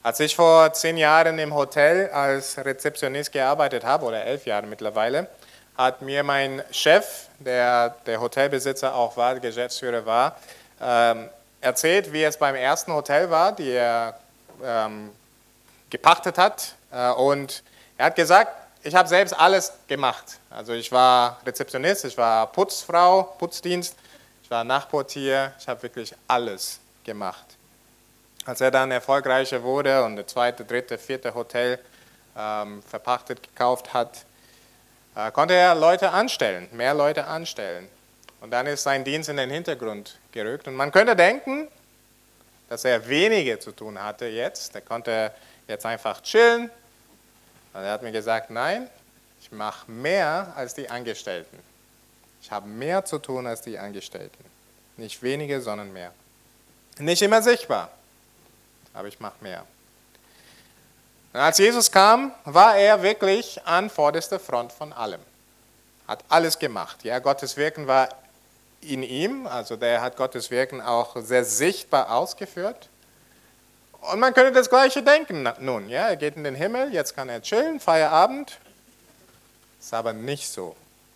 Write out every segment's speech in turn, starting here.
Als ich vor 10 Jahren im Hotel als Rezeptionist gearbeitet habe, oder 11 Jahre mittlerweile, hat mir mein Chef, der Hotelbesitzer auch war, Geschäftsführer war, erzählt, wie es beim ersten Hotel war, die er gepachtet hat. Und er hat gesagt, ich habe selbst alles gemacht. Also ich war Rezeptionist, ich war Putzfrau, Putzdienst, ich war Nachtportier, ich habe wirklich alles gemacht. Als er dann erfolgreicher wurde und das zweite, dritte, vierte Hotel verpachtet, gekauft hat, konnte er Leute anstellen, mehr Leute anstellen. Und dann ist sein Dienst in den Hintergrund gerückt. Und man könnte denken, dass er weniger zu tun hatte jetzt. Er konnte jetzt einfach chillen. Und er hat mir gesagt, nein, ich mache mehr als die Angestellten. Ich habe mehr zu tun als die Angestellten. Nicht weniger, sondern mehr. Nicht immer sichtbar, aber ich mache mehr. Und als Jesus kam, war er wirklich an vorderster Front von allem. Hat alles gemacht. Ja, Gottes Wirken war in ihm, also der hat Gottes Wirken auch sehr sichtbar ausgeführt. Und man könnte das Gleiche denken nun. Ja, er geht in den Himmel, jetzt kann er chillen, Feierabend. Ist aber nicht so.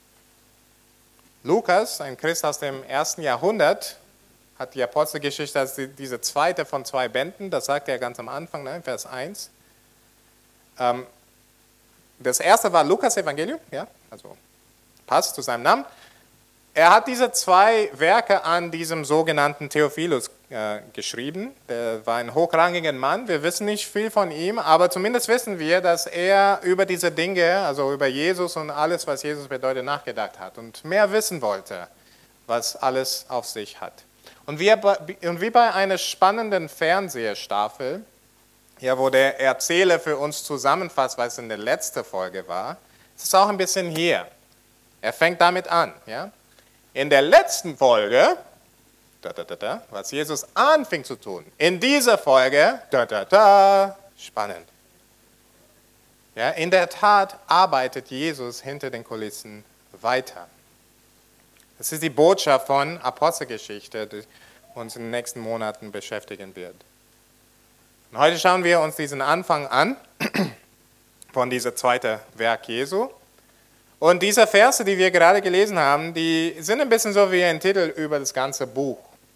Lukas, ein Christ aus dem 1. Jahrhundert, hat die Apostelgeschichte als diese zweite von 2 Bänden, das sagt er ganz am Anfang, ne, Vers 1. Das erste war Lukas Evangelium, ja, also passt zu seinem Namen. Er hat diese 2 Werke an diesem sogenannten Theophilus geschrieben. Der war ein hochrangiger Mann. Wir wissen nicht viel von ihm, aber zumindest wissen wir, dass er über diese Dinge, also über Jesus und alles, was Jesus bedeutet, nachgedacht hat und mehr wissen wollte, was alles auf sich hat. Und wie bei einer spannenden Fernsehstaffel, ja, wo der Erzähler für uns zusammenfasst, was in der letzten Folge war, ist es auch ein bisschen hier. Er fängt damit an. Ja? In der letzten Folge, was Jesus anfing zu tun. In dieser Folge, spannend. Ja, in der Tat arbeitet Jesus hinter den Kulissen weiter. Das ist die Botschaft von Apostelgeschichte, die uns in den nächsten Monaten beschäftigen wird. Und heute schauen wir uns diesen Anfang an von diesem zweiten Werk Jesu. Und diese Verse, die wir gerade gelesen haben, die sind ein bisschen so wie ein Titel über das ganze Buch.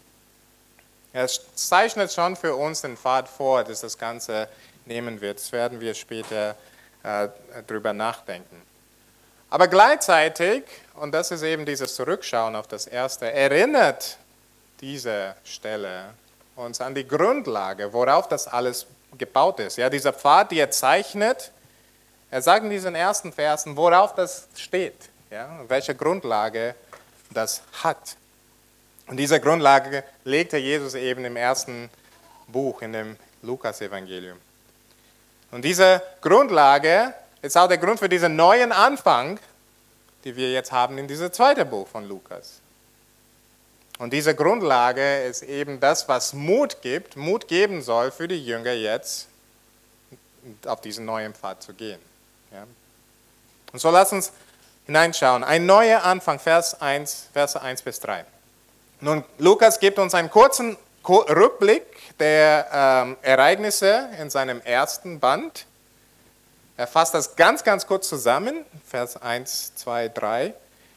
Es zeichnet schon für uns den Pfad vor, dass das Ganze nehmen wird. Das werden wir später drüber nachdenken. Aber gleichzeitig, und das ist eben dieses Zurückschauen auf das Erste, erinnert diese Stelle uns an die Grundlage, worauf das alles gebaut ist. Ja, dieser Pfad, der zeichnet, er sagt in diesen ersten Versen, worauf das steht, ja, welche Grundlage das hat. Und diese Grundlage legte Jesus eben im ersten Buch, in dem Lukas-Evangelium. Und diese Grundlage ist auch der Grund für diesen neuen Anfang, die wir jetzt haben in diesem zweiten Buch von Lukas. Und diese Grundlage ist eben das, was Mut geben soll für die Jünger jetzt, auf diesen neuen Pfad zu gehen. Ja. Und so lasst uns hineinschauen. Ein neuer Anfang, Verse 1 bis 3. Nun, Lukas gibt uns einen kurzen Rückblick der Ereignisse in seinem ersten Band. Er fasst das ganz, ganz kurz zusammen, Vers 1, 2, 3.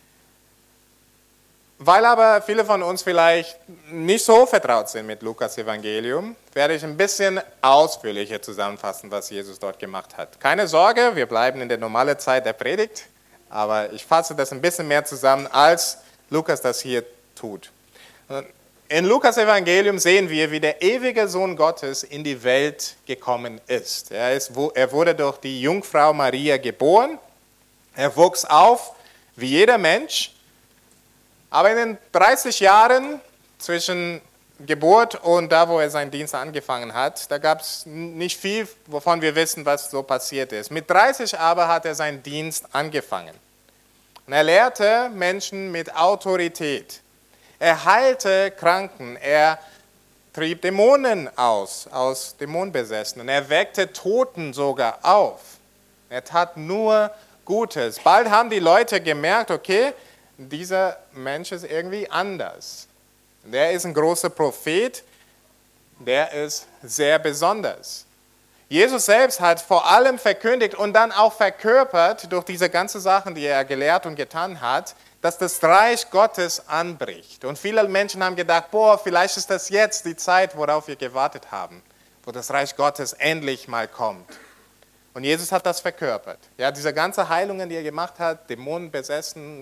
Weil aber viele von uns vielleicht nicht so vertraut sind mit Lukas Evangelium, werde ich ein bisschen ausführlicher zusammenfassen, was Jesus dort gemacht hat. Keine Sorge, wir bleiben in der normalen Zeit der Predigt, aber ich fasse das ein bisschen mehr zusammen, als Lukas das hier tut. In Lukas Evangelium sehen wir, wie der ewige Sohn Gottes in die Welt gekommen ist. Er wurde durch die Jungfrau Maria geboren, er wuchs auf wie jeder Mensch. Aber in den 30 Jahren zwischen Geburt und da, wo er seinen Dienst angefangen hat, da gab es nicht viel, wovon wir wissen, was so passiert ist. Mit 30 aber hat er seinen Dienst angefangen. Und er lehrte Menschen mit Autorität. Er heilte Kranken, er trieb Dämonen aus Dämonenbesessenen. Er weckte Toten sogar auf. Er tat nur Gutes. Bald haben die Leute gemerkt, okay, dieser Mensch ist irgendwie anders. Der ist ein großer Prophet, der ist sehr besonders. Jesus selbst hat vor allem verkündigt und dann auch verkörpert durch diese ganzen Sachen, die er gelehrt und getan hat, dass das Reich Gottes anbricht. Und viele Menschen haben gedacht, boah, vielleicht ist das jetzt die Zeit, worauf wir gewartet haben, wo das Reich Gottes endlich mal kommt. Und Jesus hat das verkörpert. Ja, diese ganzen Heilungen, die er gemacht hat, Dämonenbesessene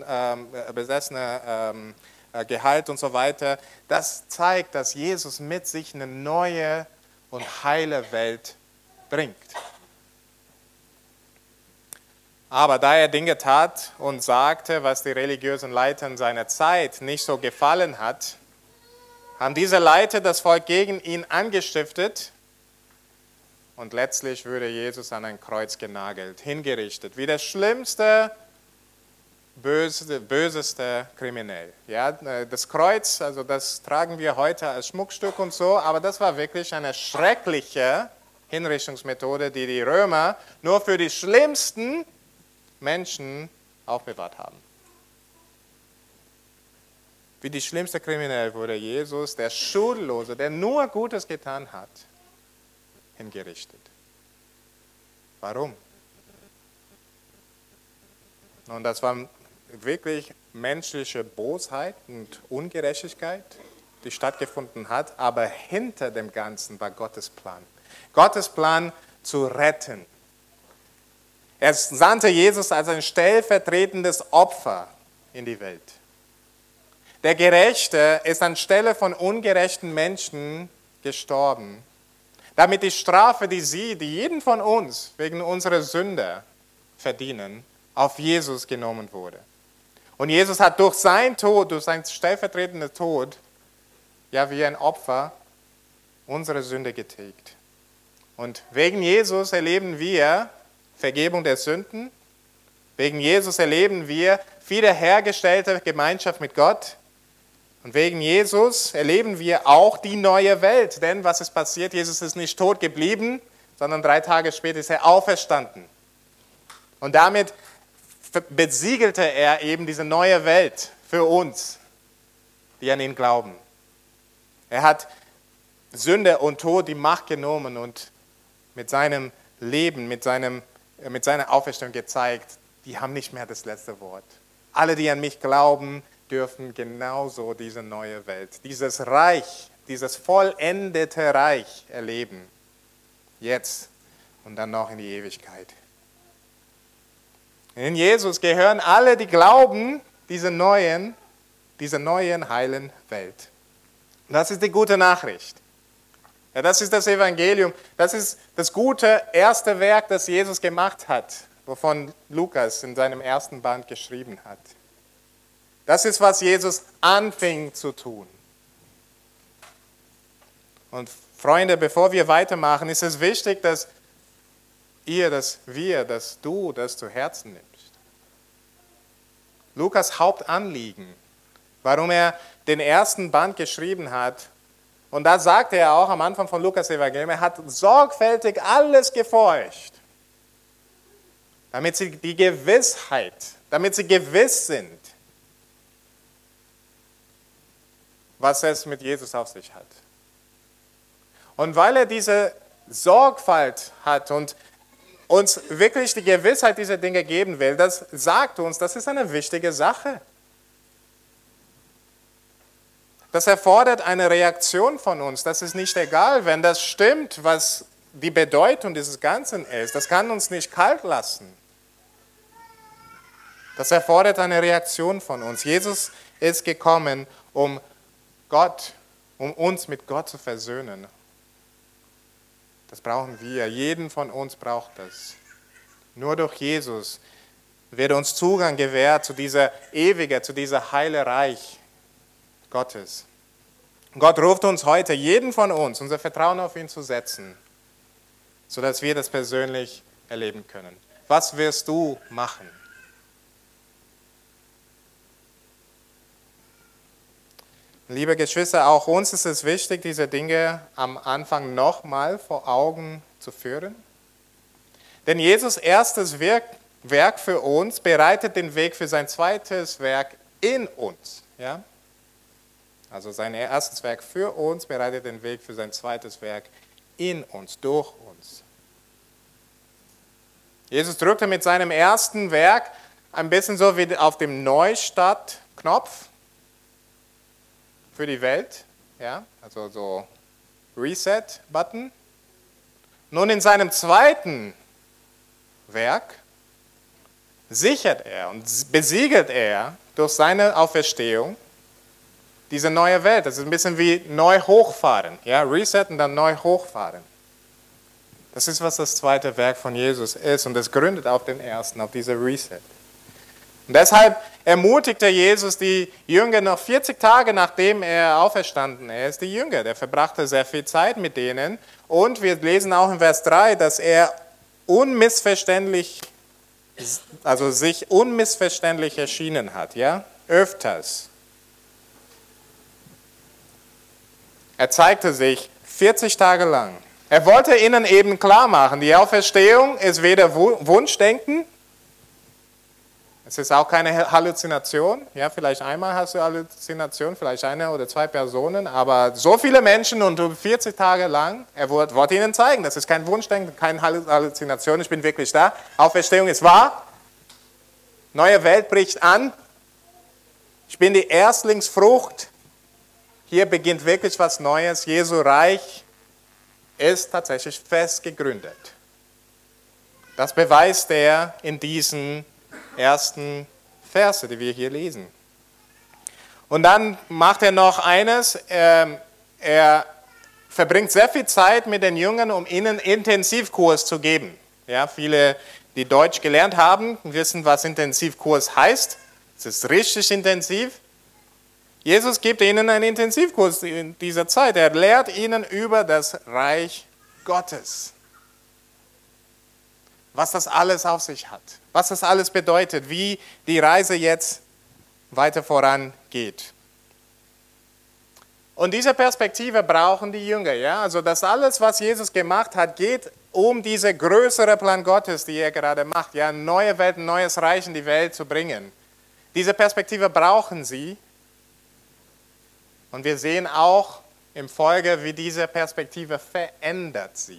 geheilt und so weiter, das zeigt, dass Jesus mit sich eine neue und heile Welt bringt. Aber da er Dinge tat und sagte, was die religiösen Leiter seiner Zeit nicht so gefallen hat, haben diese Leiter das Volk gegen ihn angestiftet und letztlich wurde Jesus an ein Kreuz genagelt, hingerichtet, wie der schlimmste, böseste Kriminell. Ja, das Kreuz, also das tragen wir heute als Schmuckstück und so, aber das war wirklich eine schreckliche Hinrichtungsmethode, die die Römer nur für die schlimmsten Menschen aufbewahrt haben. Wie die schlimmste Kriminelle wurde Jesus, der Schuldlose, der nur Gutes getan hat, hingerichtet. Warum? Und das war wirklich menschliche Bosheit und Ungerechtigkeit, die stattgefunden hat, aber hinter dem Ganzen war Gottes Plan. Gottes Plan zu retten. Er sandte Jesus als ein stellvertretendes Opfer in die Welt. Der Gerechte ist anstelle von ungerechten Menschen gestorben, damit die Strafe, die jeden von uns wegen unserer Sünde verdienen, auf Jesus genommen wurde. Und Jesus hat durch seinen Tod, durch seinen stellvertretenden Tod, ja wie ein Opfer, unsere Sünde getilgt. Und wegen Jesus erleben wir Vergebung der Sünden. Wegen Jesus erleben wir wiederhergestellte Gemeinschaft mit Gott. Und wegen Jesus erleben wir auch die neue Welt. Denn was ist passiert? Jesus ist nicht tot geblieben, sondern 3 Tage später ist er auferstanden. Und damit besiegelte er eben diese neue Welt für uns, die an ihn glauben. Er hat Sünde und Tod die Macht genommen und mit seinem Leben, mit seiner Auferstehung gezeigt, die haben nicht mehr das letzte Wort. Alle, die an mich glauben, dürfen genauso diese neue Welt, dieses Reich, dieses vollendete Reich erleben. Jetzt und dann noch in die Ewigkeit. In Jesus gehören alle, die glauben, diese neuen heilen Welt. Und das ist die gute Nachricht. Ja, das ist das Evangelium. Das ist das gute erste Werk, das Jesus gemacht hat, wovon Lukas in seinem ersten Band geschrieben hat. Das ist, was Jesus anfing zu tun. Und Freunde, bevor wir weitermachen, ist es wichtig, dass du das zu Herzen nimmst. Lukas Hauptanliegen, warum er den ersten Band geschrieben hat, und da sagte er auch am Anfang von Lukas Evangelium, er hat sorgfältig alles geforscht, damit sie gewiss sind, was es mit Jesus auf sich hat. Und weil er diese Sorgfalt hat und uns wirklich die Gewissheit dieser Dinge geben will, das sagt uns, das ist eine wichtige Sache. Das erfordert eine Reaktion von uns. Das ist nicht egal, wenn das stimmt, was die Bedeutung dieses Ganzen ist. Das kann uns nicht kalt lassen. Das erfordert eine Reaktion von uns. Jesus ist gekommen, um uns mit Gott zu versöhnen. Das brauchen wir. Jeden von uns braucht das. Nur durch Jesus wird uns Zugang gewährt zu dieser heile Reich Gottes. Gott ruft uns heute, jeden von uns, unser Vertrauen auf ihn zu setzen, sodass wir das persönlich erleben können. Was wirst du machen? Liebe Geschwister, auch uns ist es wichtig, diese Dinge am Anfang nochmal vor Augen zu führen. Denn Jesus' erstes Werk für uns bereitet den Weg für sein zweites Werk in uns. Ja? Also sein erstes Werk für uns bereitet den Weg für sein zweites Werk in uns, durch uns. Jesus drückte mit seinem ersten Werk ein bisschen so wie auf dem Neustart-Knopf für die Welt, ja, also so Reset-Button. Nun in seinem zweiten Werk sichert er und besiegelt er durch seine Auferstehung diese neue Welt. Das ist ein bisschen wie neu hochfahren, ja, Reset und dann neu hochfahren. Das ist, was das zweite Werk von Jesus ist und das gründet auf den ersten, auf diese Reset. Und deshalb ermutigte Jesus die Jünger noch 40 Tage, nachdem er auferstanden ist, die Jünger. Der verbrachte sehr viel Zeit mit denen. Und wir lesen auch in Vers 3, dass er unmissverständlich, also sich unmissverständlich erschienen hat, ja, öfters. Er zeigte sich 40 Tage lang. Er wollte ihnen eben klar machen, die Auferstehung ist weder Wunschdenken, es ist auch keine Halluzination. Ja, vielleicht einmal hast du Halluzination, vielleicht eine oder zwei Personen, aber so viele Menschen und 40 Tage lang, er wollte ihnen zeigen, das ist kein Wunschdenken, keine Halluzination, ich bin wirklich da. Auferstehung ist wahr, neue Welt bricht an, ich bin die Erstlingsfrucht, hier beginnt wirklich was Neues, Jesu Reich ist tatsächlich fest gegründet. Das beweist er in diesen ersten Verse, die wir hier lesen. Und dann macht er noch eines, er verbringt sehr viel Zeit mit den Jüngern, um ihnen Intensivkurs zu geben. Ja, viele, die Deutsch gelernt haben, wissen, was Intensivkurs heißt. Es ist richtig intensiv. Jesus gibt ihnen einen Intensivkurs in dieser Zeit. Er lehrt ihnen über das Reich Gottes. Was das alles auf sich hat. Was das alles bedeutet. Wie die Reise jetzt weiter vorangeht. Und diese Perspektive brauchen die Jünger. Ja? Also das alles, was Jesus gemacht hat, geht um diese größere Plan Gottes, die er gerade macht. Ja? Neue Welt, ein neues Reich in die Welt zu bringen. Diese Perspektive brauchen sie. Und wir sehen auch im Folge, wie diese Perspektive verändert sie.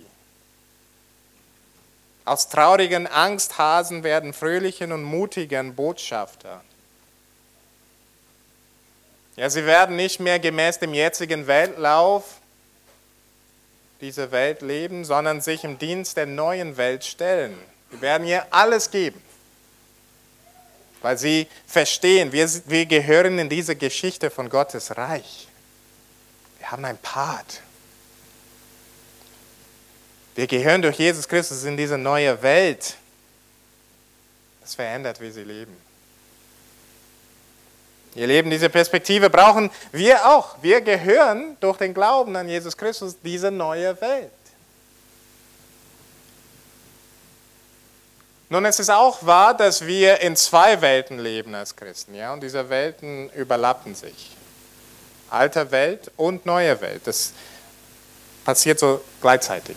Aus traurigen Angsthasen werden fröhlichen und mutigen Botschafter. Ja, sie werden nicht mehr gemäß dem jetzigen Weltlauf diese Welt leben, sondern sich im Dienst der neuen Welt stellen. Sie werden ihr alles geben, weil sie verstehen, wir gehören in diese Geschichte von Gottes Reich. Wir haben einen Part. Wir gehören durch Jesus Christus in diese neue Welt. Das verändert, wie sie leben. Ihr Leben, diese Perspektive brauchen wir auch. Wir gehören durch den Glauben an Jesus Christus diese neue Welt. Nun, es ist auch wahr, dass wir in zwei Welten leben als Christen. Ja? Und diese Welten überlappen sich. Alte Welt und neue Welt. Das passiert so gleichzeitig.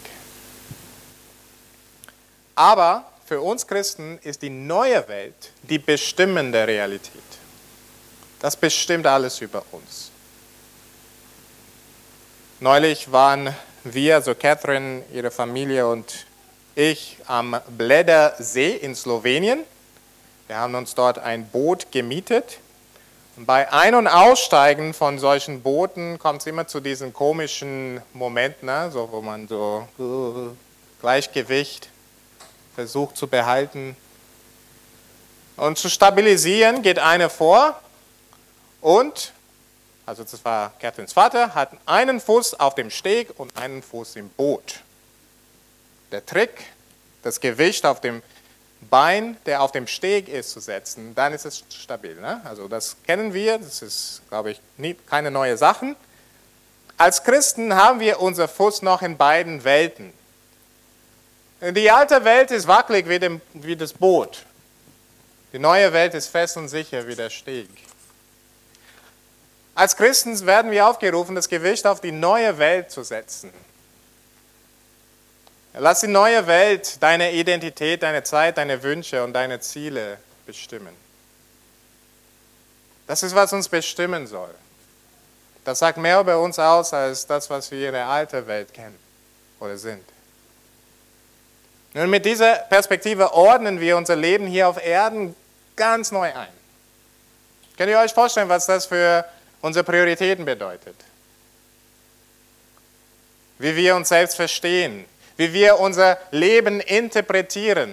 Aber für uns Christen ist die neue Welt die bestimmende Realität. Das bestimmt alles über uns. Neulich waren wir, also Catherine, ihre Familie und ich, am Bleda-See in Slowenien. Wir haben uns dort ein Boot gemietet. Und bei Ein- und Aussteigen von solchen Booten kommt es immer zu diesen komischen Momenten, ne? So, wo man so Gleichgewicht versucht zu behalten. Und zu stabilisieren geht einer vor und, also das war Catherines Vater, hat einen Fuß auf dem Steg und einen Fuß im Boot. Der Trick, das Gewicht auf dem Bein, der auf dem Steg ist, zu setzen, dann ist es stabil. Ne? Also das kennen wir, das ist, glaube ich, keine neue Sache. Als Christen haben wir unser Fuß noch in beiden Welten. Die alte Welt ist wackelig wie das Boot. Die neue Welt ist fest und sicher wie der Steg. Als Christen werden wir aufgerufen, das Gewicht auf die neue Welt zu setzen. Lass die neue Welt deine Identität, deine Zeit, deine Wünsche und deine Ziele bestimmen. Das ist, was uns bestimmen soll. Das sagt mehr über uns aus, als das, was wir in der alten Welt kennen oder sind. Nun, mit dieser Perspektive ordnen wir unser Leben hier auf Erden ganz neu ein. Könnt ihr euch vorstellen, was das für unsere Prioritäten bedeutet? Wie wir uns selbst verstehen, wie wir unser Leben interpretieren.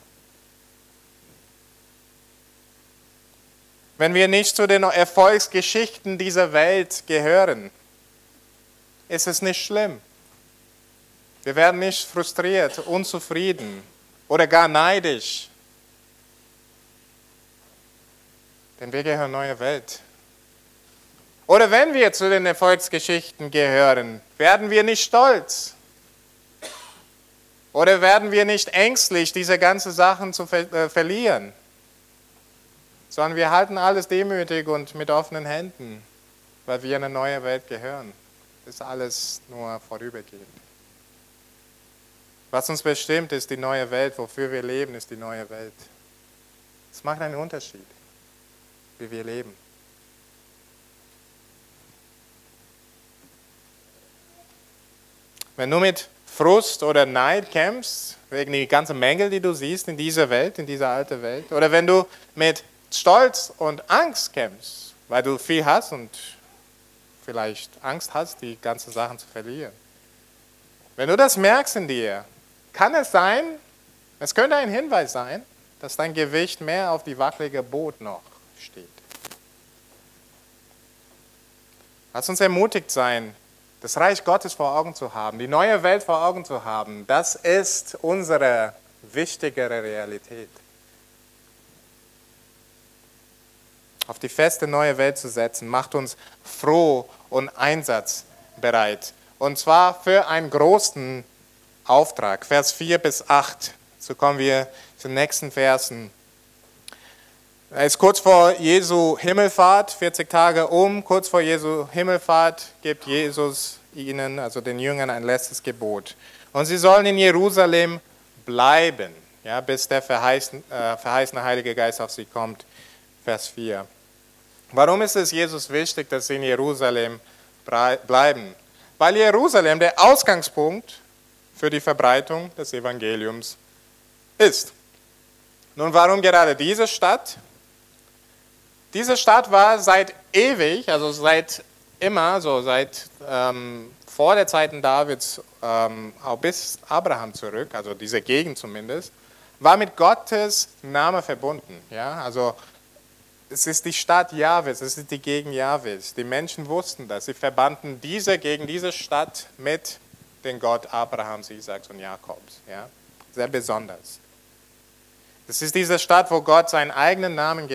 Wenn wir nicht zu den Erfolgsgeschichten dieser Welt gehören, ist es nicht schlimm. Wir werden nicht frustriert, unzufrieden oder gar neidisch. Denn wir gehören neue Welt. Oder wenn wir zu den Erfolgsgeschichten gehören, werden wir nicht stolz. Oder werden wir nicht ängstlich, diese ganzen Sachen zu verlieren. Sondern wir halten alles demütig und mit offenen Händen, weil wir in eine neue Welt gehören. Das ist alles nur vorübergehend. Was uns bestimmt, ist die neue Welt. Wofür wir leben, ist die neue Welt. Es macht einen Unterschied, wie wir leben. Wenn du mit Frust oder Neid kämpfst, wegen die ganzen Mängel, die du siehst in dieser Welt, in dieser alten Welt, oder wenn du mit Stolz und Angst kämpfst, weil du viel hast und vielleicht Angst hast, die ganzen Sachen zu verlieren. Wenn du das merkst in dir, kann es sein, es könnte ein Hinweis sein, dass dein Gewicht mehr auf die wackelige Boot noch steht. Lass uns ermutigt sein, das Reich Gottes vor Augen zu haben, die neue Welt vor Augen zu haben. Das ist unsere wichtigere Realität. Auf die feste neue Welt zu setzen, macht uns froh und einsatzbereit. Und zwar für einen großen Auftrag. Vers 4 bis 8. So kommen wir zu den nächsten Versen. Es ist kurz vor Jesu Himmelfahrt, 40 Tage kurz vor Jesu Himmelfahrt gibt Jesus ihnen, also den Jüngern, ein letztes Gebot. Und sie sollen in Jerusalem bleiben, ja, bis der verheißene Heilige Geist auf sie kommt. Vers 4. Warum ist es Jesus wichtig, dass sie in Jerusalem bleiben? Weil Jerusalem der Ausgangspunkt für die Verbreitung des Evangeliums ist. Nun, warum gerade diese Stadt? Diese Stadt war seit ewig, also seit immer, so seit vor der Zeiten Davids, auch bis Abraham zurück, also diese Gegend zumindest, war mit Gottes Name verbunden. Ja? Also es ist die Stadt Jahwes, es ist die Gegend Jahwes. Die Menschen wussten das. Sie verbanden diese Gegend, diese Stadt mit dem Gott Abrahams, Isaaks und Jakobs. Ja? Sehr besonders. Das ist diese Stadt, wo Gott seinen eigenen Namen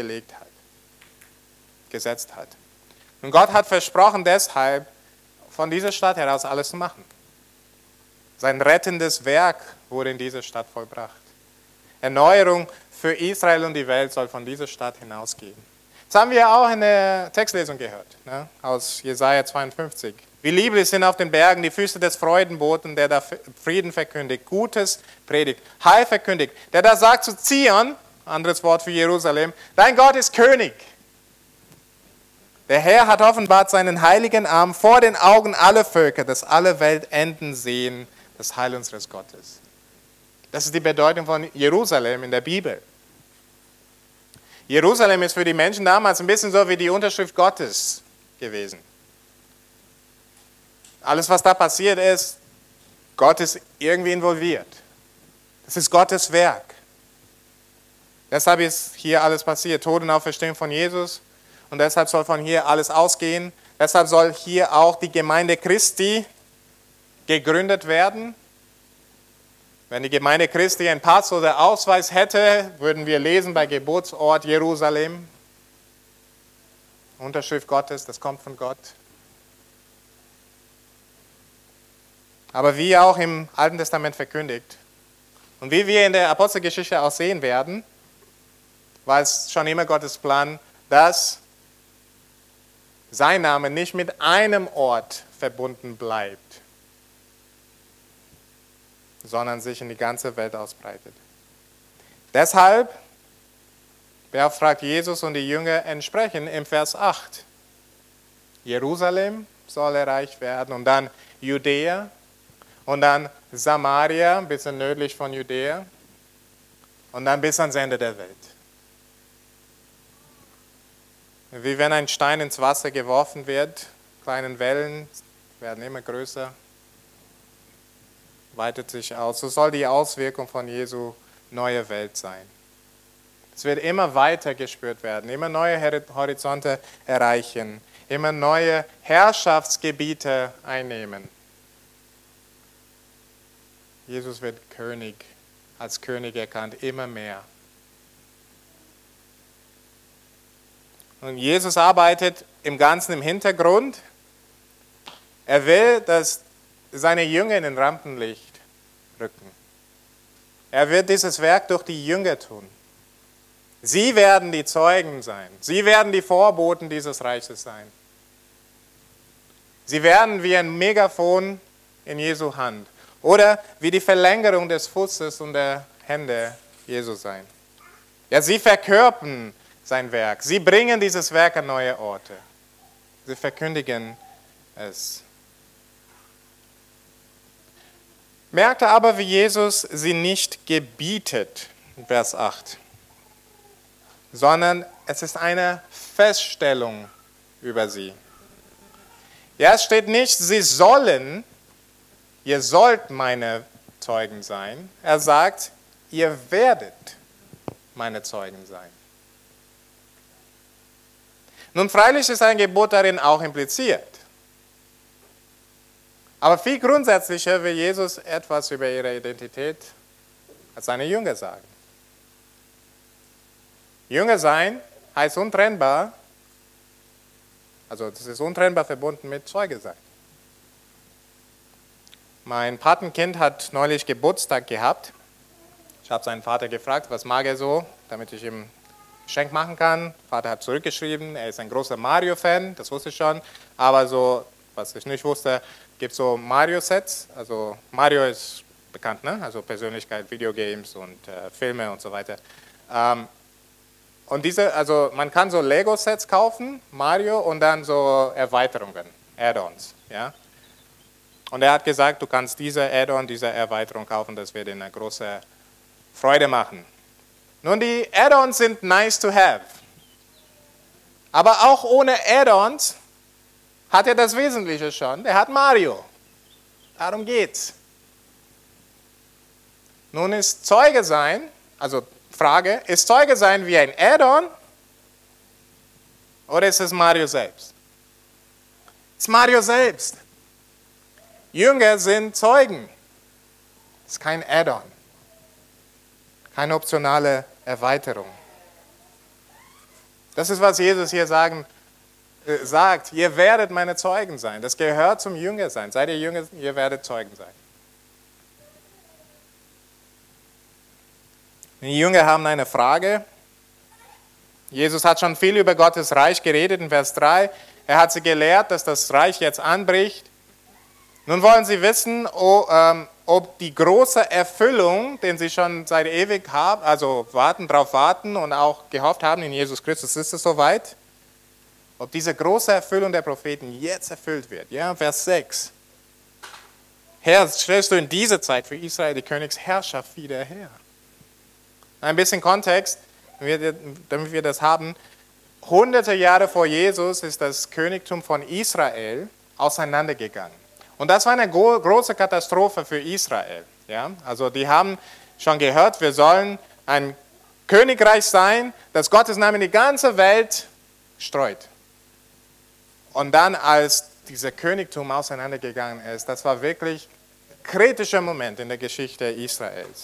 gesetzt hat. Und Gott hat versprochen, deshalb von dieser Stadt heraus alles zu machen. Sein rettendes Werk wurde in dieser Stadt vollbracht. Erneuerung für Israel und die Welt soll von dieser Stadt hinausgehen. Das haben wir auch in der Textlesung gehört, ne, aus Jesaja 52. Wie lieblich sind auf den Bergen die Füße des Freudenboten, der da Frieden verkündigt, Gutes predigt, Heil verkündigt, der da sagt zu Zion, anderes Wort für Jerusalem, dein Gott ist König. Der Herr hat offenbart seinen heiligen Arm vor den Augen aller Völker, dass alle Weltenden sehen das Heil unseres Gottes. Das ist die Bedeutung von Jerusalem in der Bibel. Jerusalem ist für die Menschen damals ein bisschen so wie die Unterschrift Gottes gewesen. Alles, was da passiert ist, Gott ist irgendwie involviert. Das ist Gottes Werk. Deshalb ist hier alles passiert. Tod und Auferstehung von Jesus. Und deshalb soll von hier alles ausgehen. Deshalb soll hier auch die Gemeinde Christi gegründet werden. Wenn die Gemeinde Christi einen Pass oder Ausweis hätte, würden wir lesen bei Geburtsort Jerusalem. Unterschrift Gottes, das kommt von Gott. Aber wie auch im Alten Testament verkündigt und wie wir in der Apostelgeschichte auch sehen werden, war es schon immer Gottes Plan, dass sein Name nicht mit einem Ort verbunden bleibt, sondern sich in die ganze Welt ausbreitet. Deshalb beauftragt Jesus und die Jünger entsprechend im Vers 8. Jerusalem soll erreicht werden und dann Judäa und dann Samaria, ein bisschen nördlich von Judäa und dann bis ans Ende der Welt. Wie wenn ein Stein ins Wasser geworfen wird, kleinen Wellen werden immer größer, weitet sich aus. So soll die Auswirkung von Jesu neue Welt sein. Es wird immer weiter gespürt werden, immer neue Horizonte erreichen, immer neue Herrschaftsgebiete einnehmen. Jesus wird König, als König erkannt, immer mehr. Und Jesus arbeitet im Ganzen im Hintergrund. Er will, dass seine Jünger in den Rampenlicht rücken. Er wird dieses Werk durch die Jünger tun. Sie werden die Zeugen sein. Sie werden die Vorboten dieses Reiches sein. Sie werden wie ein Megafon in Jesu Hand oder wie die Verlängerung des Fußes und der Hände Jesu sein. Ja, sie verkörpern sein Werk. Sie bringen dieses Werk an neue Orte. Sie verkündigen es. Merkte aber, wie Jesus sie nicht gebietet, Vers 8, sondern es ist eine Feststellung über sie. Ja, es steht nicht, sie sollen, ihr sollt meine Zeugen sein. Er sagt, ihr werdet meine Zeugen sein. Nun, freilich ist ein Gebot darin auch impliziert. Aber viel grundsätzlicher will Jesus etwas über ihre Identität als seine Jünger sagen. Jünger sein heißt untrennbar, also das ist untrennbar verbunden mit Zeuge sein. Mein Patenkind hat neulich Geburtstag gehabt. Ich habe seinen Vater gefragt, was mag er so, damit ich ihm Geschenk machen kann. Vater hat zurückgeschrieben, er ist ein großer Mario-Fan, das wusste ich schon. Aber so, was ich nicht wusste, gibt es so Mario-Sets. Also Mario ist bekannt, ne? Also Persönlichkeit, Videogames und Filme und so weiter. Und also man kann so Lego-Sets kaufen, Mario, und dann so Erweiterungen, Add-ons. Ja? Und er hat gesagt, du kannst diese Add-on, diese Erweiterung kaufen, das wird ihm eine große Freude machen. Nun, die Add-ons sind nice to have. Aber auch ohne Add-ons hat er das Wesentliche schon. Er hat Mario. Darum geht's. Nun ist Zeuge sein, also Frage, ist Zeuge sein wie ein Add-on oder ist es Mario selbst? Es ist Mario selbst. Jünger sind Zeugen. Es ist kein Add-on. Keine optionale Erweiterung. Das ist, was Jesus hier sagt. Ihr werdet meine Zeugen sein. Das gehört zum Jünger sein. Seid ihr Jünger, ihr werdet Zeugen sein. Die Jünger haben eine Frage. Jesus hat schon viel über Gottes Reich geredet in Vers 3. Er hat sie gelehrt, dass das Reich jetzt anbricht. Nun wollen sie wissen, ob die große Erfüllung, den sie schon seit ewig haben, also darauf warten und auch gehofft haben in Jesus Christus, ist es soweit? Ob diese große Erfüllung der Propheten jetzt erfüllt wird. Ja, Vers 6. Herr, stellst du in dieser Zeit für Israel die Königsherrschaft wieder her? Ein bisschen Kontext, damit wir das haben. Hunderte Jahre vor Jesus ist das Königtum von Israel auseinandergegangen. Und das war eine große Katastrophe für Israel. Ja? Also die haben schon gehört, wir sollen ein Königreich sein, das Gottes Name in die ganze Welt streut. Und dann, als dieser Königtum auseinandergegangen ist, das war wirklich ein kritischer Moment in der Geschichte Israels.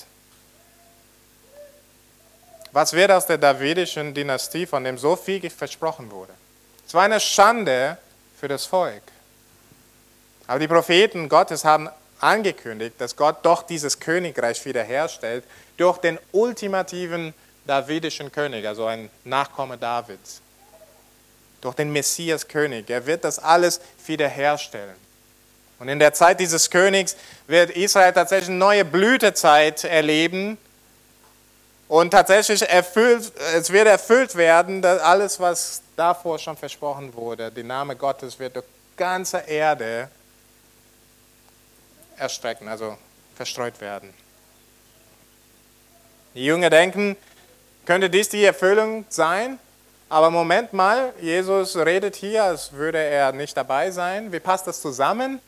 Was wird aus der davidischen Dynastie, von dem so viel versprochen wurde? Es war eine Schande für das Volk. Aber die Propheten Gottes haben angekündigt, dass Gott doch dieses Königreich wiederherstellt durch den ultimativen davidischen König, also ein Nachkomme Davids. Durch den Messias König. Er wird das alles wiederherstellen. Und in der Zeit dieses Königs wird Israel tatsächlich eine neue Blütezeit erleben. Und tatsächlich es wird erfüllt werden, dass alles, was davor schon versprochen wurde, der Name Gottes wird durch die ganze Erde erstrecken, also verstreut werden. Die Jünger denken, könnte dies die Erfüllung sein? Aber Moment mal, Jesus redet hier, als würde er nicht dabei sein. Wie passt das zusammen?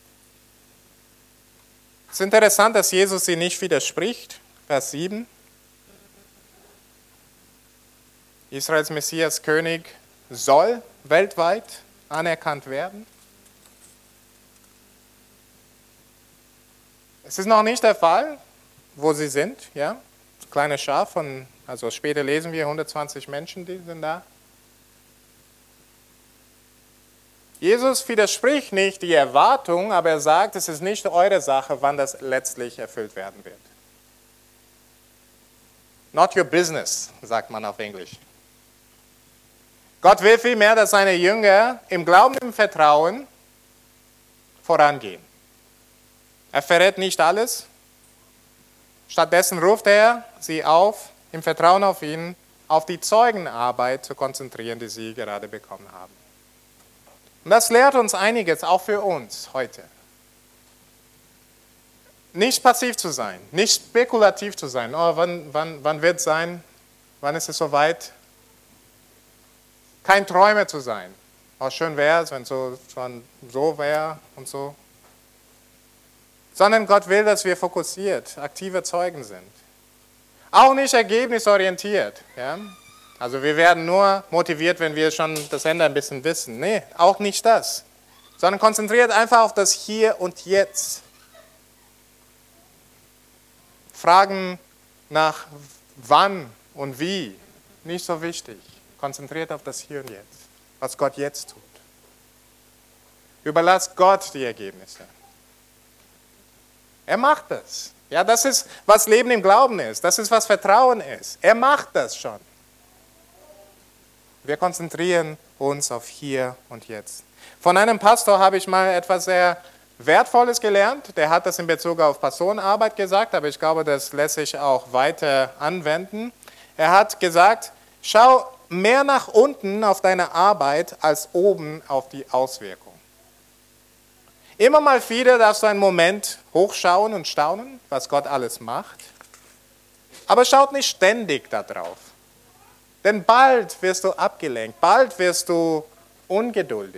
Es ist interessant, dass Jesus sie nicht widerspricht. Vers 7. Israels Messias König soll weltweit anerkannt werden. Es ist noch nicht der Fall, wo sie sind. Ja? Das kleine Schaf von, also später lesen wir 120 Menschen, die sind da. Jesus widerspricht nicht die Erwartung, aber er sagt, es ist nicht eure Sache, wann das letztlich erfüllt werden wird. Not your business, sagt man auf Englisch. Gott will vielmehr, dass seine Jünger im Glauben, im Vertrauen vorangehen. Er verrät nicht alles. Stattdessen ruft er sie auf, im Vertrauen auf ihn, auf die Zeugenarbeit zu konzentrieren, die sie gerade bekommen haben. Und das lehrt uns einiges, auch für uns heute. Nicht passiv zu sein, nicht spekulativ zu sein. Oh, wann wird es sein? Wann ist es soweit? Kein Träumer zu sein. Auch schön wäre es, wenn es so wäre und so. Sondern Gott will, dass wir fokussiert, aktive Zeugen sind. Auch nicht ergebnisorientiert. Ja? Also wir werden nur motiviert, wenn wir schon das Ende ein bisschen wissen. Nee, auch nicht das. Sondern konzentriert einfach auf das Hier und Jetzt. Fragen nach wann und wie, nicht so wichtig. Konzentriert auf das Hier und Jetzt, was Gott jetzt tut. Überlasst Gott die Ergebnisse. Er macht das. Ja, das ist, was Leben im Glauben ist. Das ist, was Vertrauen ist. Er macht das schon. Wir konzentrieren uns auf Hier und Jetzt. Von einem Pastor habe ich mal etwas sehr Wertvolles gelernt. Der hat das in Bezug auf Pastorenarbeit gesagt, aber ich glaube, das lässt sich auch weiter anwenden. Er hat gesagt, schau mehr nach unten auf deine Arbeit als oben auf die Auswirkung. Immer mal wieder darfst du einen Moment hochschauen und staunen, was Gott alles macht. Aber schaut nicht ständig da drauf. Denn bald wirst du abgelenkt, bald wirst du ungeduldig.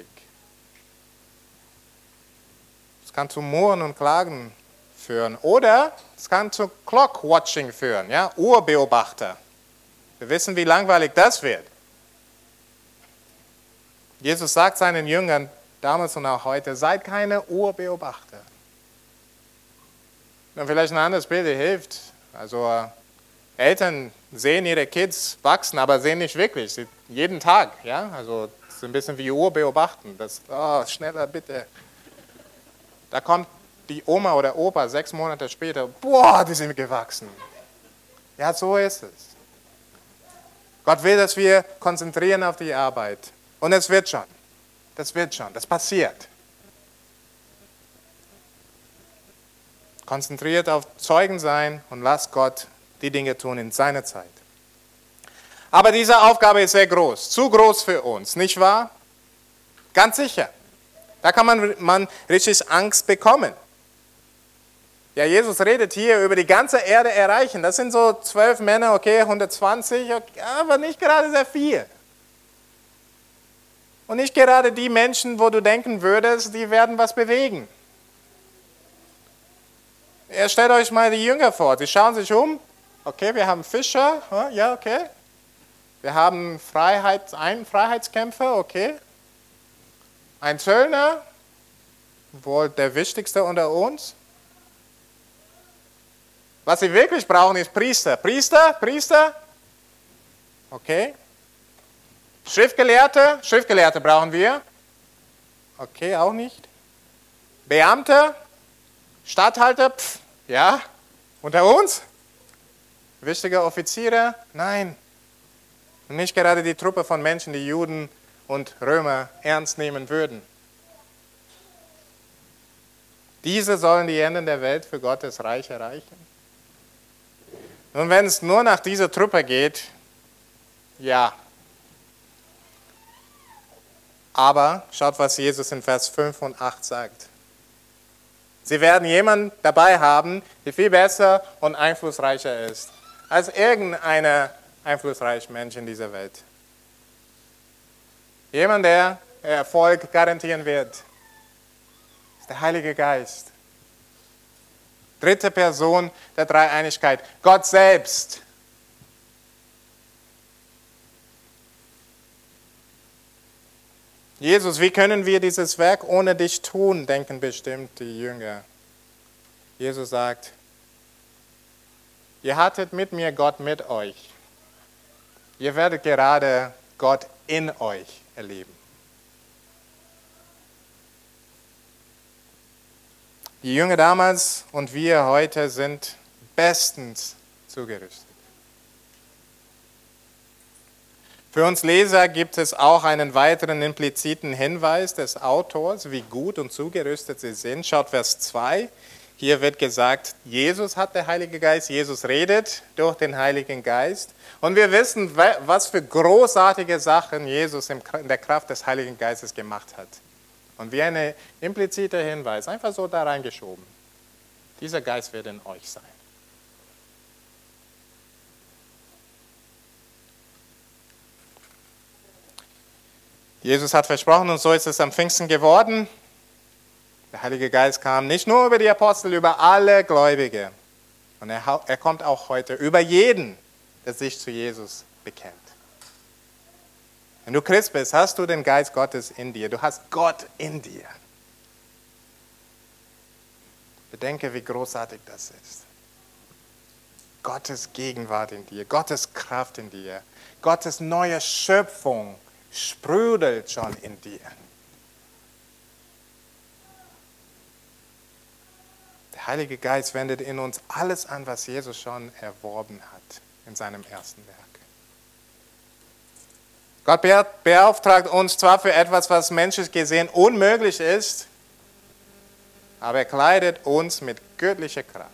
Es kann zu Murren und Klagen führen. Oder es kann zu Clockwatching führen, ja? Uhrbeobachter. Wir wissen, wie langweilig das wird. Jesus sagt seinen Jüngern damals und auch heute, seid keine Uhrbeobachter. Und vielleicht ein anderes Bild hilft. Also Eltern sehen ihre Kids wachsen, aber sehen nicht wirklich. Sie, jeden Tag. Ja? Also es ist ein bisschen wie Uhr beobachten. Das, schneller bitte. Da kommt die Oma oder Opa 6 Monate später. Boah, die sind gewachsen. Ja, so ist es. Gott will, dass wir konzentrieren auf die Arbeit. Und es wird schon. Das wird schon. Das passiert. Konzentriert auf Zeugen sein und lasst Gott die Dinge tun in seiner Zeit. Aber diese Aufgabe ist sehr groß. Zu groß für uns, nicht wahr? Ganz sicher. Da kann man richtig Angst bekommen. Ja, Jesus redet hier über die ganze Erde erreichen. Das sind so 12 Männer, okay, 120, okay, aber nicht gerade sehr viel. Und nicht gerade die Menschen, wo du denken würdest, die werden was bewegen. Stellt euch mal die Jünger vor, sie schauen sich um. Okay, wir haben Fischer, ja, okay. Wir haben einen Freiheitskämpfer, okay. Ein Zöllner, wohl der wichtigste unter uns. Was sie wirklich brauchen, ist Priester. Priester. Okay. Schriftgelehrte brauchen wir. Okay, auch nicht. Beamte, Statthalter, ja. Unter uns? Wichtige Offiziere? Nein. Und nicht gerade die Truppe von Menschen, die Juden und Römer ernst nehmen würden. Diese sollen die Enden der Welt für Gottes Reich erreichen. Und wenn es nur nach dieser Truppe geht, ja. Aber schaut, was Jesus in Vers 5 und 8 sagt. Sie werden jemanden dabei haben, der viel besser und einflussreicher ist als irgendein einflussreicher Mensch in dieser Welt. Jemand, der Erfolg garantieren wird, ist der Heilige Geist. Dritte Person der Dreieinigkeit, Gott selbst. Jesus, wie können wir dieses Werk ohne dich tun, denken bestimmt die Jünger. Jesus sagt, ihr hattet mit mir Gott mit euch. Ihr werdet gerade Gott in euch erleben. Die Jünger damals und wir heute sind bestens zugerüstet. Für uns Leser gibt es auch einen weiteren impliziten Hinweis des Autors, wie gut und zugerüstet sie sind. Schaut Vers 2. Hier wird gesagt, Jesus hat den Heiligen Geist, Jesus redet durch den Heiligen Geist. Und wir wissen, was für großartige Sachen Jesus in der Kraft des Heiligen Geistes gemacht hat. Und wie ein impliziter Hinweis, einfach so da reingeschoben. Dieser Geist wird in euch sein. Jesus hat versprochen und so ist es am Pfingsten geworden. Der Heilige Geist kam nicht nur über die Apostel, über alle Gläubige. Und er kommt auch heute über jeden, der sich zu Jesus bekennt. Wenn du Christ bist, hast du den Geist Gottes in dir. Du hast Gott in dir. Bedenke, wie großartig das ist. Gottes Gegenwart in dir, Gottes Kraft in dir, Gottes neue Schöpfung sprudelt schon in dir. Der Heilige Geist wendet in uns alles an, was Jesus schon erworben hat in seinem ersten Werk. Gott beauftragt uns zwar für etwas, was menschlich gesehen unmöglich ist, aber er kleidet uns mit göttlicher Kraft.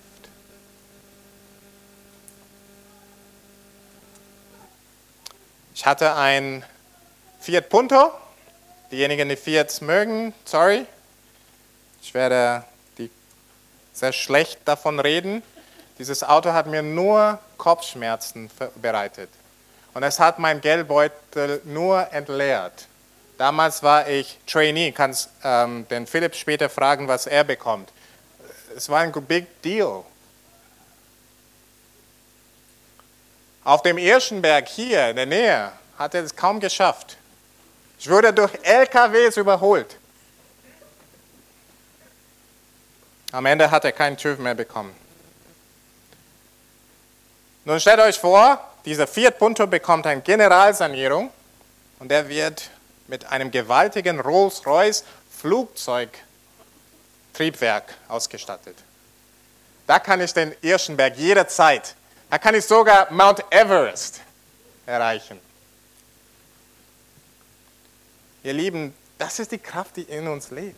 Ich hatte ein Fiat Punto. Diejenigen, die Fiat mögen, sorry. Ich werde sehr schlecht davon reden. Dieses Auto hat mir nur Kopfschmerzen bereitet. Und es hat mein Geldbeutel nur entleert. Damals war ich Trainee, kannst den Philipp später fragen, was er bekommt. Es war ein big deal. Auf dem Irschenberg hier in der Nähe hat er es kaum geschafft. Ich wurde durch LKWs überholt. Am Ende hat er keinen TÜV mehr bekommen. Nun stellt euch vor, dieser Fiat Punto bekommt eine Generalsanierung und er wird mit einem gewaltigen Rolls-Royce Flugzeugtriebwerk ausgestattet. Da kann ich den Irschenberg jederzeit, da kann ich sogar Mount Everest erreichen. Ihr Lieben, das ist die Kraft, die in uns lebt.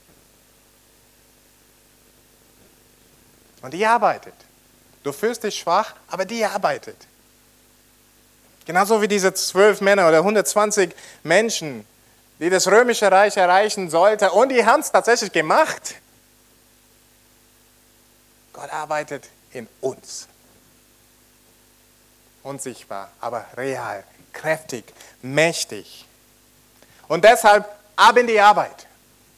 Und die arbeitet. Du fühlst dich schwach, aber die arbeitet. Genauso wie diese 12 Männer oder 120 Menschen, die das Römische Reich erreichen sollten. Und die haben es tatsächlich gemacht. Gott arbeitet in uns. Unsichtbar, aber real, kräftig, mächtig. Und deshalb ab in die Arbeit.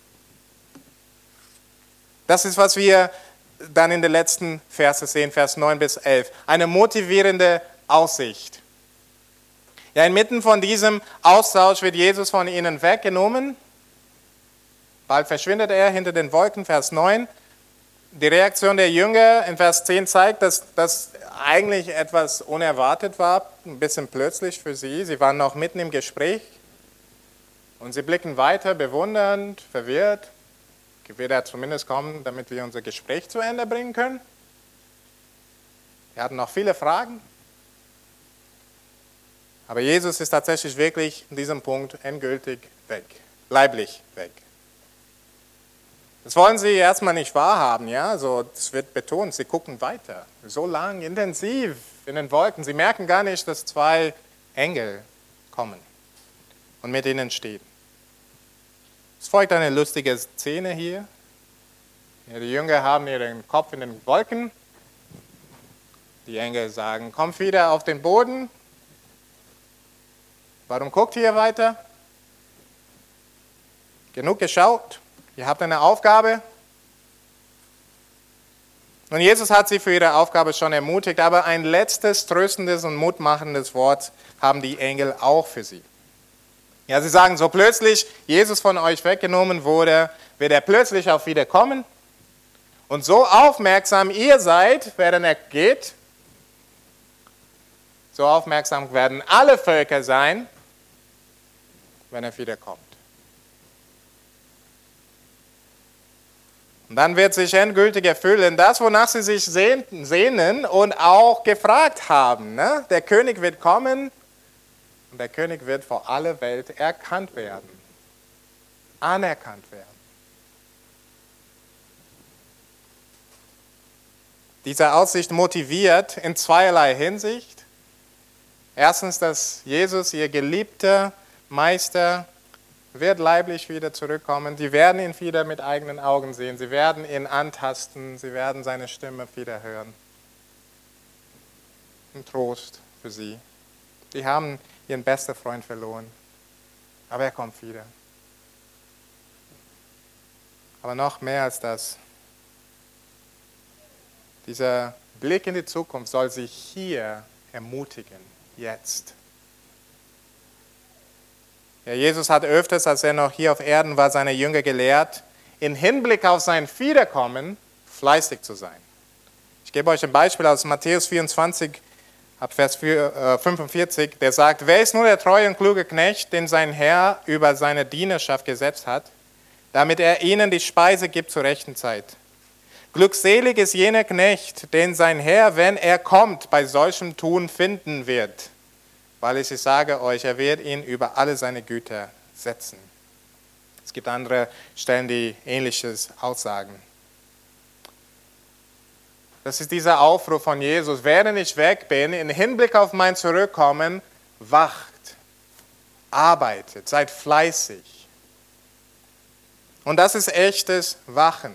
Das ist, was wir dann in den letzten Versen sehen, Vers 9 bis 11. Eine motivierende Aussicht. Ja, inmitten von diesem Austausch wird Jesus von ihnen weggenommen. Bald verschwindet er hinter den Wolken, Vers 9. Die Reaktion der Jünger in Vers 10 zeigt, dass das eigentlich etwas unerwartet war, ein bisschen plötzlich für sie. Sie waren noch mitten im Gespräch. Und sie blicken weiter, bewundernd, verwirrt. Wird er zumindest kommen, damit wir unser Gespräch zu Ende bringen können? Wir hatten noch viele Fragen. Aber Jesus ist tatsächlich wirklich in diesem Punkt endgültig weg, leiblich weg. Das wollen sie erstmal nicht wahrhaben, ja? Also, das wird betont, sie gucken weiter, so lang, intensiv in den Wolken. Sie merken gar nicht, dass 2 Engel kommen und mit ihnen stehen. Es folgt eine lustige Szene hier. Ja, die Jünger haben ihren Kopf in den Wolken. Die Engel sagen, kommt wieder auf den Boden. Warum guckt ihr weiter? Genug geschaut. Ihr habt eine Aufgabe. Und Jesus hat sie für ihre Aufgabe schon ermutigt, aber ein letztes tröstendes und mutmachendes Wort haben die Engel auch für sie. Ja, sie sagen, so plötzlich Jesus von euch weggenommen wurde, wird er plötzlich auch wieder kommen. Und so aufmerksam ihr seid, während er geht, so aufmerksam werden alle Völker sein, wenn er wiederkommt. Und dann wird sich endgültig erfüllen, das, wonach sie sich sehnen und auch gefragt haben. Ne? Der König wird kommen und der König wird vor aller Welt erkannt werden, anerkannt werden. Diese Aussicht motiviert in zweierlei Hinsicht. Erstens, dass Jesus, ihr geliebter Meister, wird leiblich wieder zurückkommen. Sie werden ihn wieder mit eigenen Augen sehen. Sie werden ihn antasten. Sie werden seine Stimme wieder hören. Ein Trost für sie. Sie haben ihren besten Freund verloren. Aber er kommt wieder. Aber noch mehr als das. Dieser Blick in die Zukunft soll sich hier ermutigen. Jetzt. Ja, Jesus hat öfters, als er noch hier auf Erden war, seine Jünger gelehrt, im Hinblick auf sein Wiederkommen fleißig zu sein. Ich gebe euch ein Beispiel aus Matthäus 24, ab Vers 45, der sagt, wer ist nur der treue und kluge Knecht, den sein Herr über seine Dienerschaft gesetzt hat, damit er ihnen die Speise gibt zur rechten Zeit. Glückselig ist jener Knecht, den sein Herr, wenn er kommt, bei solchem Tun finden wird. Weil ich sage euch, er wird ihn über alle seine Güter setzen. Es gibt andere Stellen, die Ähnliches aussagen. Das ist dieser Aufruf von Jesus, während ich weg bin, im Hinblick auf mein Zurückkommen, wacht, arbeitet, seid fleißig. Und das ist echtes Wachen.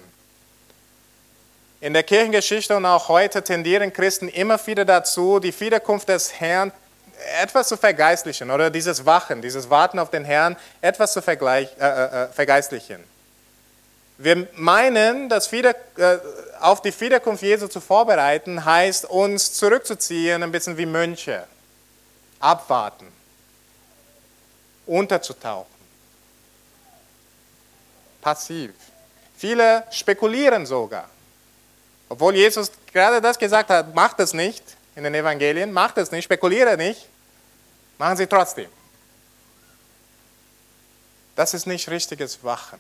In der Kirchengeschichte und auch heute tendieren Christen immer wieder dazu, die Wiederkunft des Herrn etwas zu vergeistlichen oder dieses Wachen, dieses Warten auf den Herrn etwas zu vergeistlichen. Wir meinen, dass auf die Wiederkunft Jesu zu vorbereiten, heißt uns zurückzuziehen, ein bisschen wie Mönche, abwarten, unterzutauchen, passiv. Viele spekulieren sogar. Obwohl Jesus gerade das gesagt hat, macht es nicht in den Evangelien, macht es nicht, spekuliere nicht, machen sie trotzdem. Das ist nicht richtiges Wachen.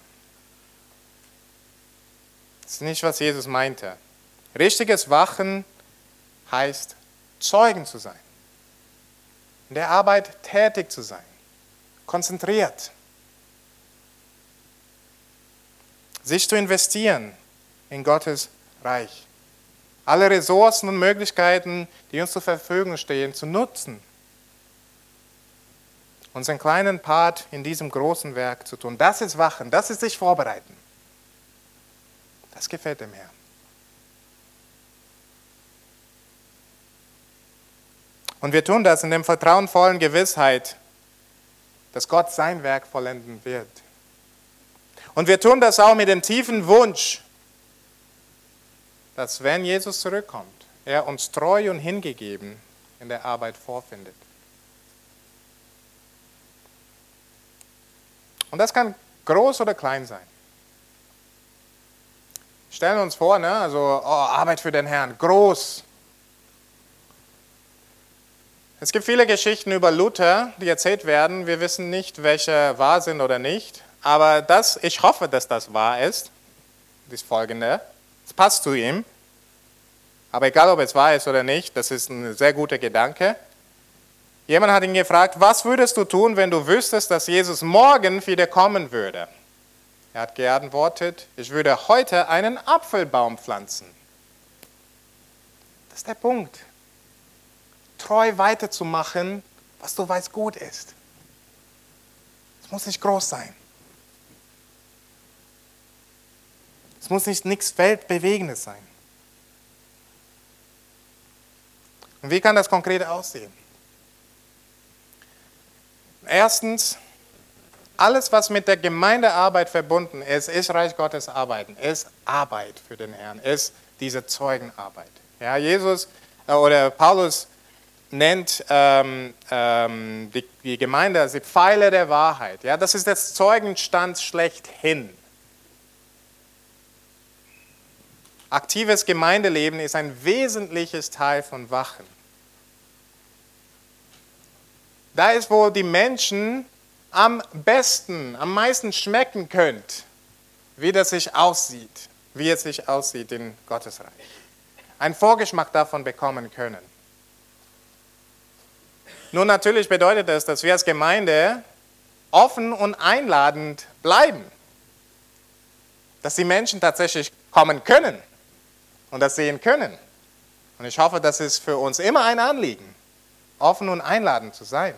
Das ist nicht, was Jesus meinte. Richtiges Wachen heißt, Zeugen zu sein, in der Arbeit tätig zu sein, konzentriert, sich zu investieren in Gottes Reich. Alle Ressourcen und Möglichkeiten, die uns zur Verfügung stehen, zu nutzen. Unseren kleinen Part in diesem großen Werk zu tun. Das ist Wachen, das ist sich vorbereiten. Das gefällt dem Herrn. Und wir tun das in der vertrauensvollen Gewissheit, dass Gott sein Werk vollenden wird. Und wir tun das auch mit dem tiefen Wunsch, dass wenn Jesus zurückkommt, er uns treu und hingegeben in der Arbeit vorfindet. Und das kann groß oder klein sein. Stellen wir uns vor, ne? Also Arbeit für den Herrn, groß. Es gibt viele Geschichten über Luther, die erzählt werden. Wir wissen nicht, welche wahr sind oder nicht. Aber ich hoffe, dass das wahr ist. Das Folgende. Es passt zu ihm. Aber egal, ob es wahr ist oder nicht, das ist ein sehr guter Gedanke. Jemand hat ihn gefragt, was würdest du tun, wenn du wüsstest, dass Jesus morgen wieder kommen würde? Er hat geantwortet, ich würde heute einen Apfelbaum pflanzen. Das ist der Punkt. Treu weiterzumachen, was du weißt gut ist. Es muss nicht groß sein. Es muss nichts Weltbewegendes sein. Und wie kann das konkret aussehen? Erstens, alles, was mit der Gemeindearbeit verbunden ist, ist Reich Gottes Arbeiten, ist Arbeit für den Herrn, ist diese Zeugenarbeit. Ja, Jesus oder Paulus nennt die Gemeinde als die Pfeiler der Wahrheit. Ja, das ist das Zeugenstand schlechthin. Aktives Gemeindeleben ist ein wesentliches Teil von Wachen. Da ist, wo die Menschen am besten, am meisten schmecken könnt, wie es sich aussieht in Gottes Reich. Einen Vorgeschmack davon bekommen können. Nun, natürlich bedeutet das, dass wir als Gemeinde offen und einladend bleiben. Dass die Menschen tatsächlich kommen können und das sehen können. Und ich hoffe, das ist für uns immer ein Anliegen, offen und einladend zu sein.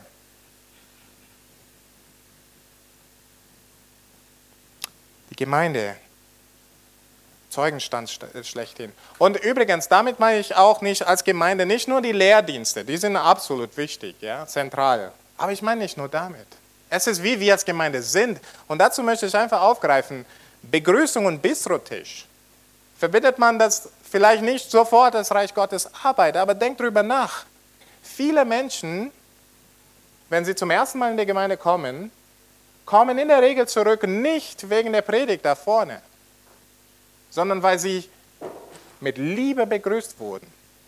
Die Gemeinde, Zeugenstand schlechthin. Und übrigens, damit meine ich auch nicht als Gemeinde nicht nur die Lehrdienste, die sind absolut wichtig, ja, zentral. Aber ich meine nicht nur damit. Es ist, wie wir als Gemeinde sind. Und dazu möchte ich einfach aufgreifen, Begrüßung und Bistrotisch. Verbindet man das vielleicht nicht sofort als Reich Gottes Arbeit, aber denkt drüber nach. Viele Menschen, wenn sie zum ersten Mal in die Gemeinde kommen in der Regel zurück nicht wegen der Predigt da vorne, sondern weil sie mit Liebe begrüßt wurden.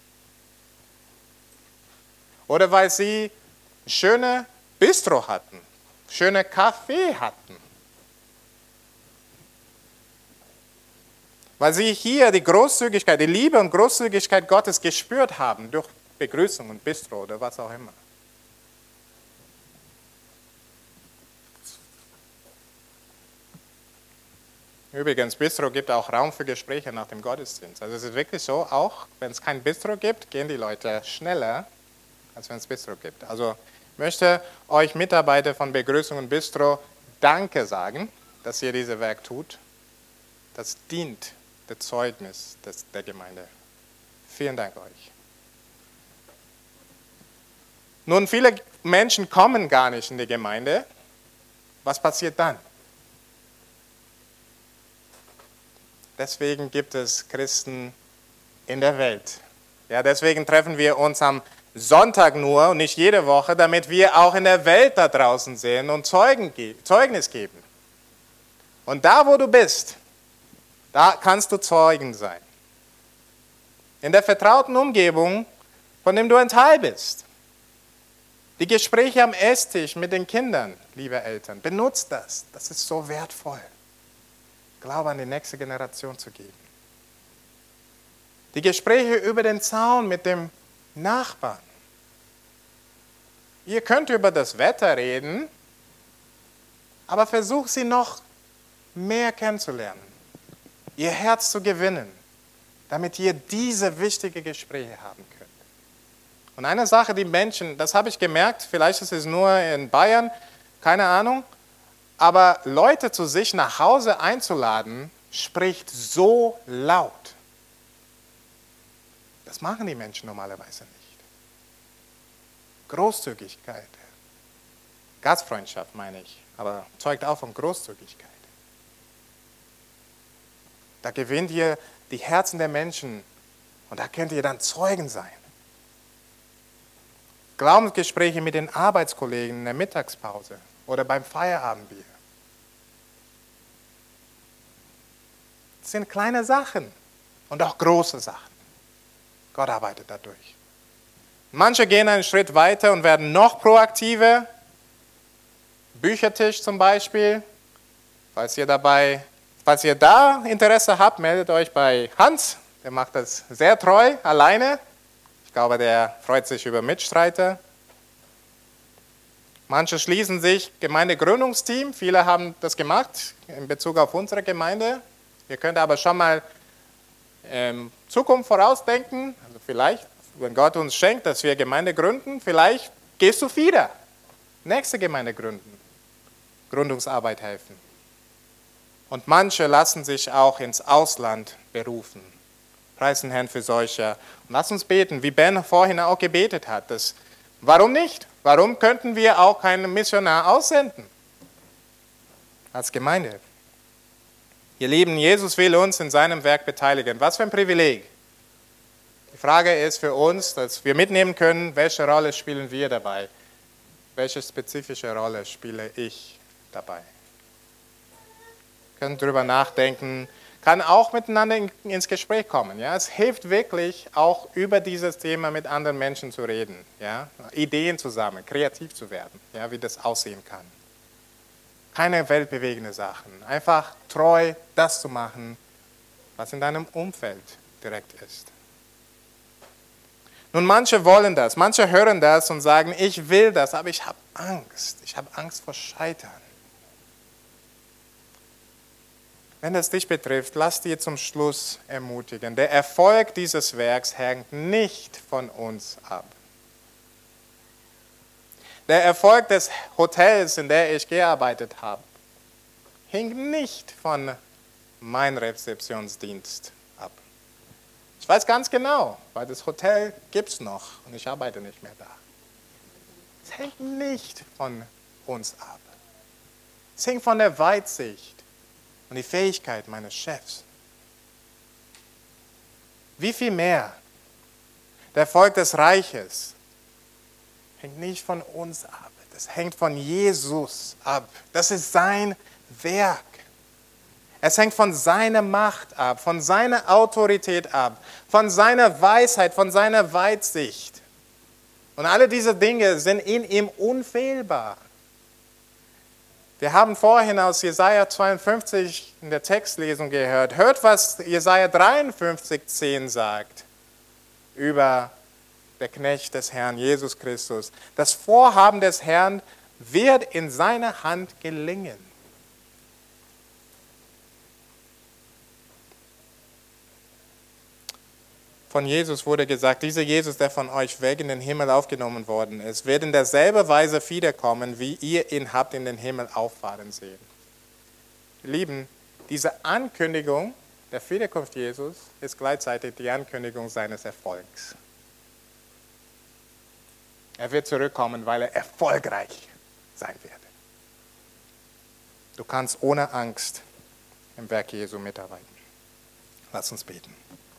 Oder weil sie schöne Bistro hatten, schöne Kaffee hatten. Weil sie hier die Großzügigkeit, die Liebe und Großzügigkeit Gottes gespürt haben durch Begrüßung und Bistro oder was auch immer. Übrigens, Bistro gibt auch Raum für Gespräche nach dem Gottesdienst. Also es ist wirklich so, auch wenn es kein Bistro gibt, gehen die Leute schneller, als wenn es Bistro gibt. Also ich möchte euch Mitarbeiter von Begrüßung und Bistro Danke sagen, dass ihr dieses Werk tut. Das dient dem Zeugnis der Gemeinde. Vielen Dank euch. Nun, viele Menschen kommen gar nicht in die Gemeinde. Was passiert dann? Deswegen gibt es Christen in der Welt. Ja, deswegen treffen wir uns am Sonntag nur und nicht jede Woche, damit wir auch in der Welt da draußen sehen und Zeugnis geben. Und da, wo du bist, da kannst du Zeugen sein. In der vertrauten Umgebung, von dem du ein Teil bist. Die Gespräche am Esstisch mit den Kindern, liebe Eltern, benutzt das. Das ist so wertvoll. Glaube an die nächste Generation zu geben. Die Gespräche über den Zaun mit dem Nachbarn. Ihr könnt über das Wetter reden, aber versucht sie noch mehr kennenzulernen, ihr Herz zu gewinnen, damit ihr diese wichtigen Gespräche haben könnt. Und eine Sache, die Menschen, das habe ich gemerkt, vielleicht ist es nur in Bayern, keine Ahnung, aber Leute zu sich nach Hause einzuladen, spricht so laut. Das machen die Menschen normalerweise nicht. Großzügigkeit, Gastfreundschaft meine ich, aber zeugt auch von Großzügigkeit. Da gewinnt ihr die Herzen der Menschen und da könnt ihr dann Zeugen sein. Glaubensgespräche mit den Arbeitskollegen in der Mittagspause oder beim Feierabendbier. Das sind kleine Sachen und auch große Sachen. Gott arbeitet dadurch. Manche gehen einen Schritt weiter und werden noch proaktiver. Büchertisch zum Beispiel. Falls ihr da Interesse habt, meldet euch bei Hans. Der macht das sehr treu, alleine. Ich glaube, der freut sich über Mitstreiter. Manche schließen sich Gemeindegründungsteam. Viele haben das gemacht in Bezug auf unsere Gemeinde. Ihr könnt aber schon mal Zukunft vorausdenken. Also vielleicht, wenn Gott uns schenkt, dass wir Gemeinde gründen, vielleicht gehst du wieder. Nächste Gemeinde gründen. Gründungsarbeit helfen. Und manche lassen sich auch ins Ausland berufen. Preisen Herrn für solche. Und lass uns beten, wie Ben vorhin auch gebetet hat. Warum nicht? Warum könnten wir auch keinen Missionar aussenden? Als Gemeinde. Ihr Lieben, Jesus will uns in seinem Werk beteiligen. Was für ein Privileg. Die Frage ist für uns, dass wir mitnehmen können, welche Rolle spielen wir dabei? Welche spezifische Rolle spiele ich dabei? Wir können darüber nachdenken, kann auch miteinander ins Gespräch kommen. Ja? Es hilft wirklich, auch über dieses Thema mit anderen Menschen zu reden. Ja? Ideen zu sammeln, kreativ zu werden, ja? Wie das aussehen kann. Keine weltbewegende Sachen. Einfach treu das zu machen, was in deinem Umfeld direkt ist. Nun, manche wollen das, manche hören das und sagen, ich will das, aber ich habe Angst. Ich habe Angst vor Scheitern. Wenn das dich betrifft, lass dir zum Schluss ermutigen. Der Erfolg dieses Werks hängt nicht von uns ab. Der Erfolg des Hotels, in dem ich gearbeitet habe, hing nicht von meinem Rezeptionsdienst ab. Ich weiß ganz genau, weil das Hotel gibt es noch und ich arbeite nicht mehr da. Es hängt nicht von uns ab. Es hängt von der Weitsicht und die Fähigkeit meines Chefs. Wie viel mehr? Der Erfolg des Reiches hängt nicht von uns ab. Das hängt von Jesus ab. Das ist sein Werk. Es hängt von seiner Macht ab, von seiner Autorität ab, von seiner Weisheit, von seiner Weitsicht. Und alle diese Dinge sind in ihm unfehlbar. Wir haben vorhin aus Jesaja 52 in der Textlesung gehört. Hört, was Jesaja 53,10 sagt über der Knecht des Herrn, Jesus Christus. Das Vorhaben des Herrn wird in seiner Hand gelingen. Von Jesus wurde gesagt, dieser Jesus, der von euch weg in den Himmel aufgenommen worden ist, wird in derselben Weise wiederkommen, wie ihr ihn habt in den Himmel auffahren sehen. Lieben, diese Ankündigung der Wiederkunft Jesus ist gleichzeitig die Ankündigung seines Erfolgs. Er wird zurückkommen, weil er erfolgreich sein wird. Du kannst ohne Angst im Werk Jesu mitarbeiten. Lass uns beten.